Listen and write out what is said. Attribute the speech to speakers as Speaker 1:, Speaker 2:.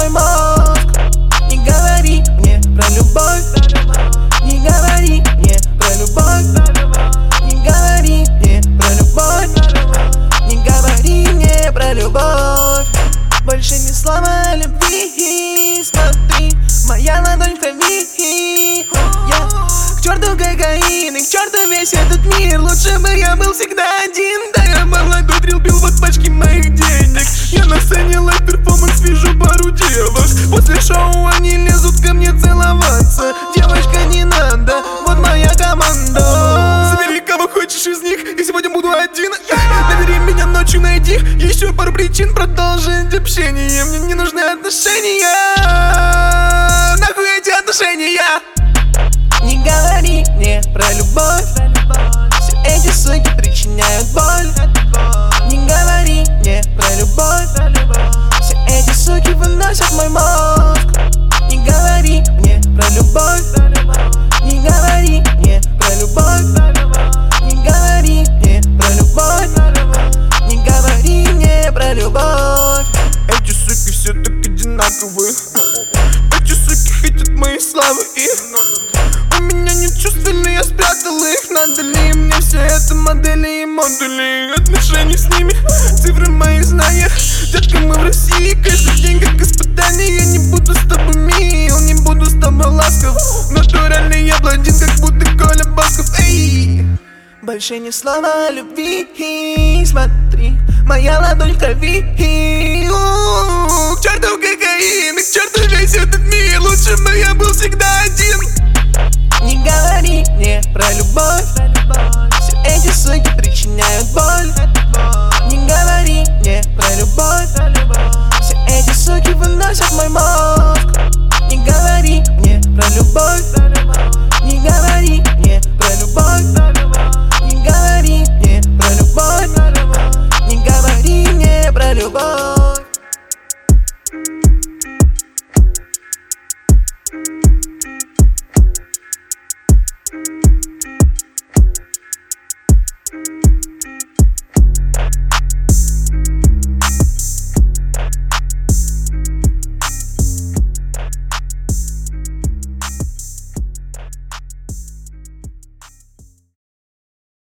Speaker 1: мой мозг. Не говори мне про любовь, не говори мне про любовь, не говори мне про любовь, не говори мне про любовь. Больше ни слова о любви. Смотри, моя ладонь в крови. Я к черту кокаин и к черту весь этот мир. Лучше бы я был всегда один. Да я молодой дрил-бил вот пачки моих денег. Я на сцене лайв перформанс, вижу пару девок. После шоу они лезут ко мне целоваться. Девочка, не надо, вот моя команда. Забери кого хочешь из них, и сегодня буду один. Набери меня ночью, найди еще пару причин продолжить общение. Мне не нужны отношения. Нахуй эти отношения. Не говори мне про любовь. Все эти суки причиняют боль. Не говори мне про любовь. Все эти суки выносят мой мозг. Не говори мне про любовь. Не говори мне про любовь. Не говори мне про любовь. Не говори мне про любовь.
Speaker 2: Эти суки все так одинаковые. Эти суки хотят моей славы и у меня нет чувств, но я спрятал их. Надо ли мне все это модели и модули отношений с ними? Цифры моих знаний. Детка, мы в России, каждый день как испытание. Я не буду с тобой мил, не буду с тобой ласков. Натуральный я блондин, как будто Коля Басков. Эй!
Speaker 1: Больше ни слова о любви. Смотри, моя ладонь в крови.
Speaker 2: К черту кокаин и к черту весь этот мир. Лучше бы я был всегда один.
Speaker 1: Не говори мне про